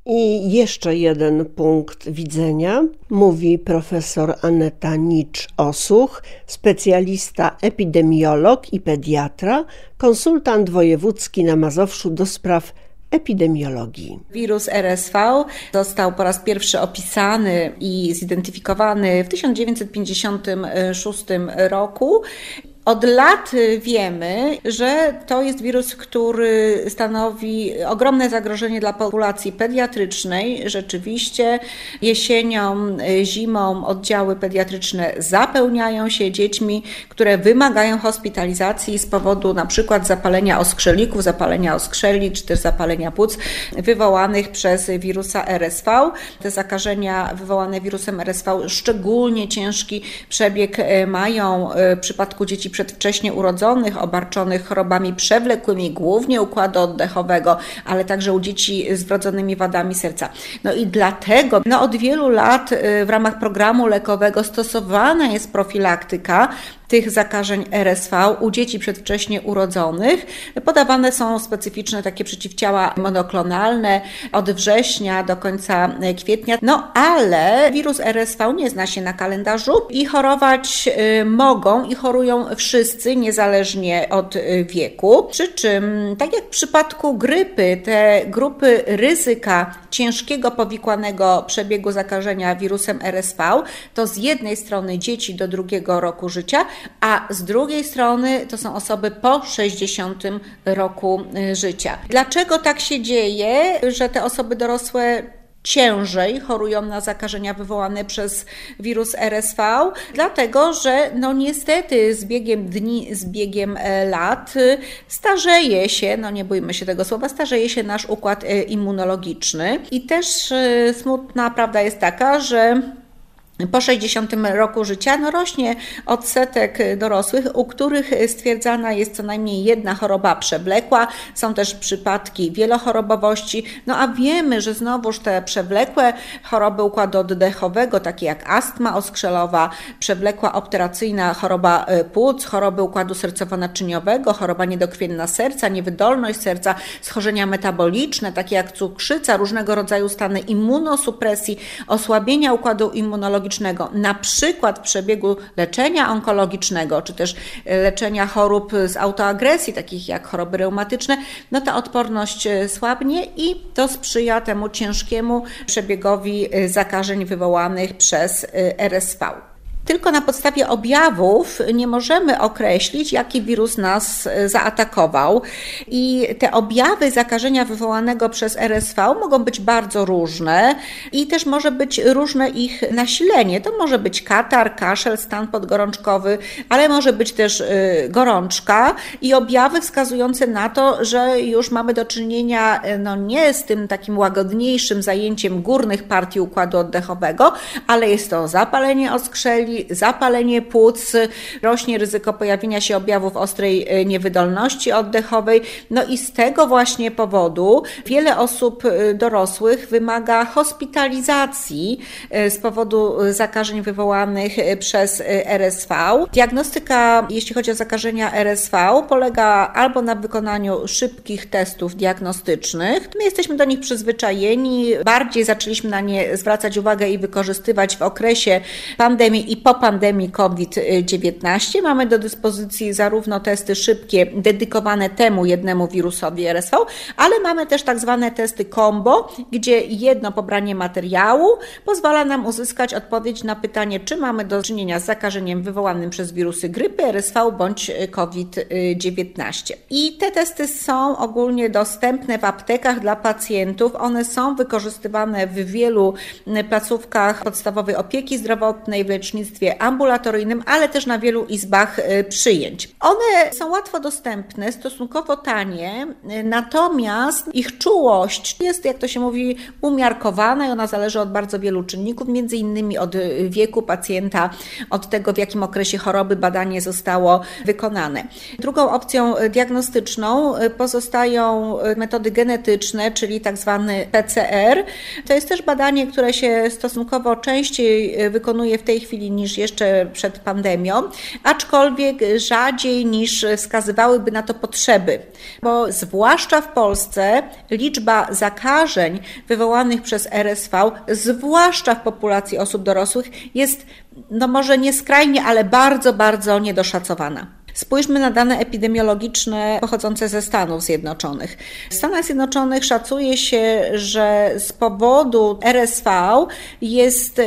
I jeszcze jeden punkt widzenia mówi profesor Aneta Nicz-Osuch, specjalista epidemiolog i pediatra, konsultant wojewódzki na Mazowszu do spraw epidemiologii. Wirus RSV został po raz pierwszy opisany i zidentyfikowany w 1956 roku. Od lat wiemy, że to jest wirus, który stanowi ogromne zagrożenie dla populacji pediatrycznej. Rzeczywiście jesienią, zimą oddziały pediatryczne zapełniają się dziećmi, które wymagają hospitalizacji z powodu na przykład zapalenia oskrzelików, zapalenia oskrzeli czy też zapalenia płuc wywołanych przez wirusa RSV. Te zakażenia wywołane wirusem RSV szczególnie ciężki przebieg mają w przypadku dzieci przedwcześnie urodzonych, obarczonych chorobami przewlekłymi, głównie układu oddechowego, ale także u dzieci z wrodzonymi wadami serca. No i dlatego od wielu lat w ramach programu lekowego stosowana jest profilaktyka tych zakażeń RSV u dzieci przedwcześnie urodzonych. Podawane są specyficzne takie przeciwciała monoklonalne od września do końca kwietnia. Ale wirus RSV nie zna się na kalendarzu i chorować mogą i chorują wszyscy, niezależnie od wieku. Przy czym, tak jak w przypadku grypy, te grupy ryzyka ciężkiego powikłanego przebiegu zakażenia wirusem RSV to z jednej strony dzieci do 2 roku życia, a z drugiej strony to są osoby po 60 roku życia. Dlaczego tak się dzieje, że te osoby dorosłe ciężej chorują na zakażenia wywołane przez wirus RSV? Dlatego, że niestety z biegiem dni, z biegiem lat starzeje się, nie bójmy się tego słowa, starzeje się nasz układ immunologiczny i też smutna prawda jest taka, że po 60 roku życia rośnie odsetek dorosłych, u których stwierdzana jest co najmniej jedna choroba przewlekła. Są też przypadki wielochorobowości, a wiemy, że znowuż te przewlekłe choroby układu oddechowego, takie jak astma oskrzelowa, przewlekła obturacyjna choroba płuc, choroby układu sercowo-naczyniowego, choroba niedokrwienna serca, niewydolność serca, schorzenia metaboliczne, takie jak cukrzyca, różnego rodzaju stany immunosupresji, osłabienia układu immunologicznego, na przykład w przebiegu leczenia onkologicznego, czy też leczenia chorób z autoagresji, takich jak choroby reumatyczne, ta odporność słabnie i to sprzyja temu ciężkiemu przebiegowi zakażeń wywołanych przez RSV. Tylko na podstawie objawów nie możemy określić, jaki wirus nas zaatakował i te objawy zakażenia wywołanego przez RSV mogą być bardzo różne i też może być różne ich nasilenie. To może być katar, kaszel, stan podgorączkowy, ale może być też gorączka i objawy wskazujące na to, że już mamy do czynienia nie z tym takim łagodniejszym zajęciem górnych partii układu oddechowego, ale jest to zapalenie oskrzeli, zapalenie płuc, rośnie ryzyko pojawienia się objawów ostrej niewydolności oddechowej. I z tego właśnie powodu wiele osób dorosłych wymaga hospitalizacji z powodu zakażeń wywołanych przez RSV. Diagnostyka, jeśli chodzi o zakażenia RSV, polega albo na wykonaniu szybkich testów diagnostycznych. My jesteśmy do nich przyzwyczajeni, bardziej zaczęliśmy na nie zwracać uwagę i wykorzystywać w okresie pandemii i po pandemii COVID-19. Mamy do dyspozycji zarówno testy szybkie, dedykowane temu jednemu wirusowi RSV, ale mamy też tak zwane testy combo, gdzie jedno pobranie materiału pozwala nam uzyskać odpowiedź na pytanie, czy mamy do czynienia z zakażeniem wywołanym przez wirusy grypy, RSV bądź COVID-19. I te testy są ogólnie dostępne w aptekach dla pacjentów. One są wykorzystywane w wielu placówkach podstawowej opieki zdrowotnej, w lecznictwie ambulatoryjnym, ale też na wielu izbach przyjęć. One są łatwo dostępne, stosunkowo tanie, natomiast ich czułość jest, jak to się mówi, umiarkowana i ona zależy od bardzo wielu czynników, między innymi od wieku pacjenta, od tego, w jakim okresie choroby badanie zostało wykonane. Drugą opcją diagnostyczną pozostają metody genetyczne, czyli tak zwany PCR. To jest też badanie, które się stosunkowo częściej wykonuje w tej chwili niż jeszcze przed pandemią, aczkolwiek rzadziej niż wskazywałyby na to potrzeby, bo zwłaszcza w Polsce liczba zakażeń wywołanych przez RSV, zwłaszcza w populacji osób dorosłych, jest może nie skrajnie, ale bardzo, bardzo niedoszacowana. Spójrzmy na dane epidemiologiczne pochodzące ze Stanów Zjednoczonych. W Stanach Zjednoczonych szacuje się, że z powodu RSV jest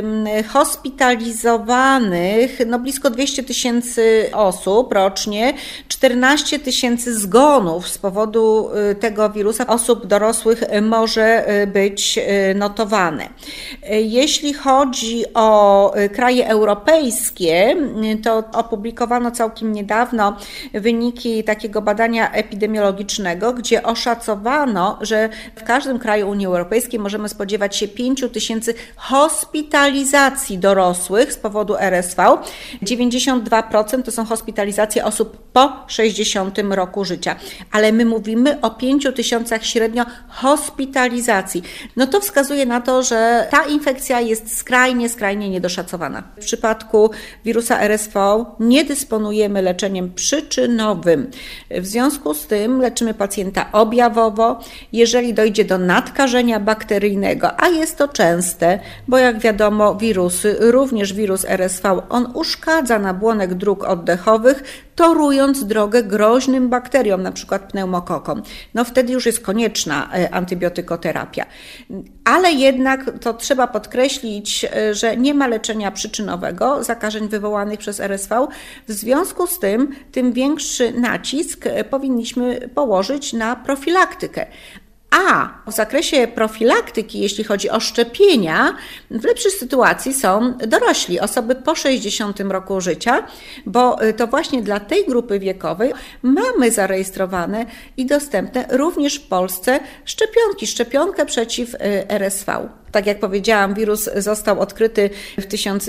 hospitalizowanych blisko 200 tysięcy osób rocznie, 14 tysięcy zgonów z powodu tego wirusa osób dorosłych może być notowane. Jeśli chodzi o kraje europejskie, to opublikowano całkiem niedawno wyniki takiego badania epidemiologicznego, gdzie oszacowano, że w każdym kraju Unii Europejskiej możemy spodziewać się 5 tysięcy hospitalizacji dorosłych z powodu RSV. 92% to są hospitalizacje osób po 60 roku życia. Ale my mówimy o 5 tysiącach średnio hospitalizacji. To wskazuje na to, że ta infekcja jest skrajnie niedoszacowana. W przypadku wirusa RSV nie dysponujemy leczeniem przyczynowym. W związku z tym leczymy pacjenta objawowo. Jeżeli dojdzie do nadkażenia bakteryjnego, a jest to częste, bo jak wiadomo wirusy, również wirus RSV, on uszkadza nabłonek dróg oddechowych, torując drogę groźnym bakteriom, np. pneumokokom. Wtedy już jest konieczna antybiotykoterapia. Ale jednak to trzeba podkreślić, że nie ma leczenia przyczynowego zakażeń wywołanych przez RSV. W związku z tym większy nacisk powinniśmy położyć na profilaktykę. A w zakresie profilaktyki, jeśli chodzi o szczepienia, w lepszej sytuacji są dorośli, osoby po 60 roku życia, bo to właśnie dla tej grupy wiekowej mamy zarejestrowane i dostępne również w Polsce szczepionkę przeciw RSV. Tak jak powiedziałam, wirus został odkryty w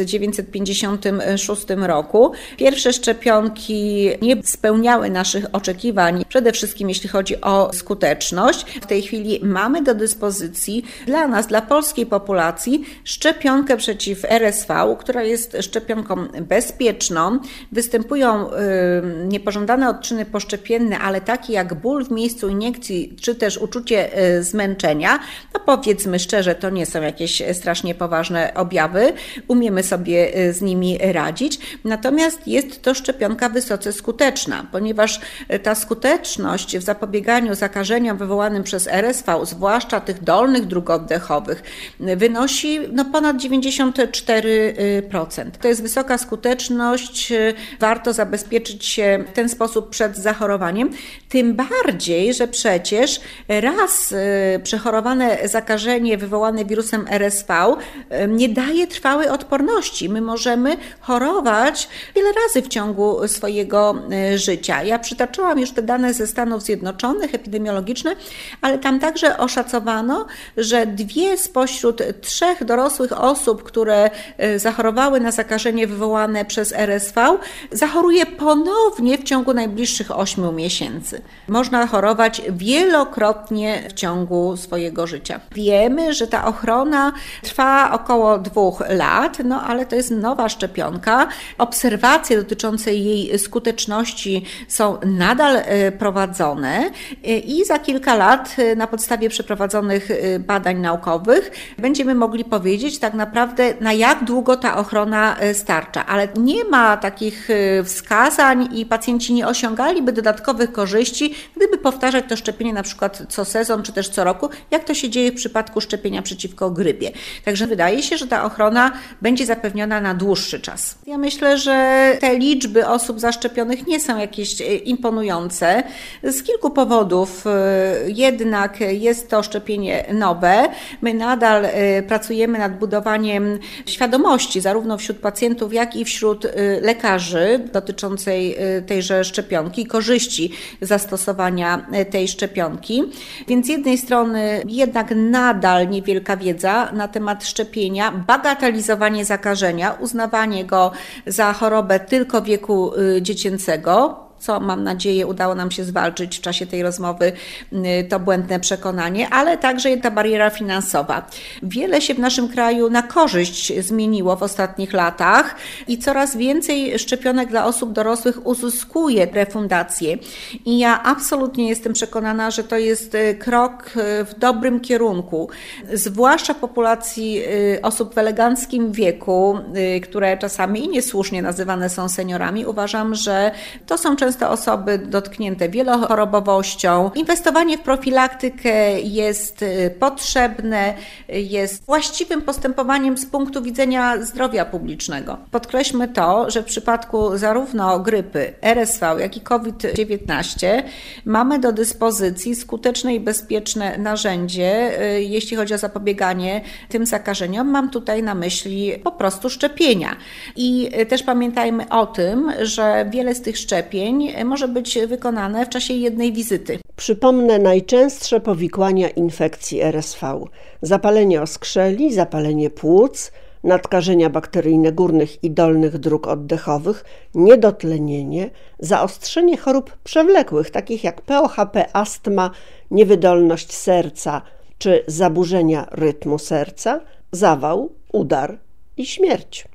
1956 roku. Pierwsze szczepionki nie spełniały naszych oczekiwań, przede wszystkim jeśli chodzi o skuteczność. W tej chwili mamy do dyspozycji dla nas, dla polskiej populacji, szczepionkę przeciw RSV, która jest szczepionką bezpieczną. Występują niepożądane odczyny poszczepienne, ale takie jak ból w miejscu iniekcji, czy też uczucie zmęczenia. Powiedzmy szczerze, to nie są jakieś strasznie poważne objawy, umiemy sobie z nimi radzić, natomiast jest to szczepionka wysoce skuteczna, ponieważ ta skuteczność w zapobieganiu zakażeniom wywołanym przez RSV, zwłaszcza tych dolnych dróg oddechowych, wynosi ponad 94%. To jest wysoka skuteczność, warto zabezpieczyć się w ten sposób przed zachorowaniem, tym bardziej, że przecież raz przechorowane zakażenie wywołane wirusem RSV nie daje trwałej odporności. My możemy chorować wiele razy w ciągu swojego życia. Ja przytaczałam już te dane ze Stanów Zjednoczonych, epidemiologiczne, ale tam także oszacowano, że 2 spośród 3 dorosłych osób, które zachorowały na zakażenie wywołane przez RSV, zachoruje ponownie w ciągu najbliższych 8 miesięcy. Można chorować wielokrotnie w ciągu swojego życia. Wiemy, że ta ochrona trwa około 2 lat, ale to jest nowa szczepionka. Obserwacje dotyczące jej skuteczności są nadal prowadzone i za kilka lat na podstawie przeprowadzonych badań naukowych będziemy mogli powiedzieć tak naprawdę, na jak długo ta ochrona starcza. Ale nie ma takich wskazań i pacjenci nie osiągaliby dodatkowych korzyści, gdyby powtarzać to szczepienie na przykład co sezon czy też co roku, jak to się dzieje w przypadku szczepienia przeciwko grypie. Także wydaje się, że ta ochrona będzie zapewniona na dłuższy czas. Ja myślę, że te liczby osób zaszczepionych nie są jakieś imponujące z kilku powodów. Jednak jest to szczepienie nowe. My nadal pracujemy nad budowaniem świadomości zarówno wśród pacjentów, jak i wśród lekarzy dotyczącej tejże szczepionki, korzyści zastosowania tej szczepionki. Więc z jednej strony jednak nadal niewielka wiedza na temat szczepienia, bagatelizowanie zakażenia, uznawanie go za chorobę tylko wieku dziecięcego, co mam nadzieję udało nam się zwalczyć w czasie tej rozmowy, to błędne przekonanie, ale także ta bariera finansowa. Wiele się w naszym kraju na korzyść zmieniło w ostatnich latach i coraz więcej szczepionek dla osób dorosłych uzyskuje refundację. I ja absolutnie jestem przekonana, że to jest krok w dobrym kierunku, zwłaszcza w populacji osób w eleganckim wieku, które czasami i niesłusznie nazywane są seniorami. Uważam, że to są często osoby dotknięte wielochorobowością. Inwestowanie w profilaktykę jest potrzebne, jest właściwym postępowaniem z punktu widzenia zdrowia publicznego. Podkreślmy to, że w przypadku zarówno grypy, RSV, jak i COVID-19 mamy do dyspozycji skuteczne i bezpieczne narzędzie, jeśli chodzi o zapobieganie tym zakażeniom. Mam tutaj na myśli po prostu szczepienia. I też pamiętajmy o tym, że wiele z tych szczepień może być wykonane w czasie jednej wizyty. Przypomnę najczęstsze powikłania infekcji RSV: zapalenie oskrzeli, zapalenie płuc, nadkażenia bakteryjne górnych i dolnych dróg oddechowych, niedotlenienie, zaostrzenie chorób przewlekłych, takich jak POHP, astma, niewydolność serca czy zaburzenia rytmu serca, zawał, udar i śmierć.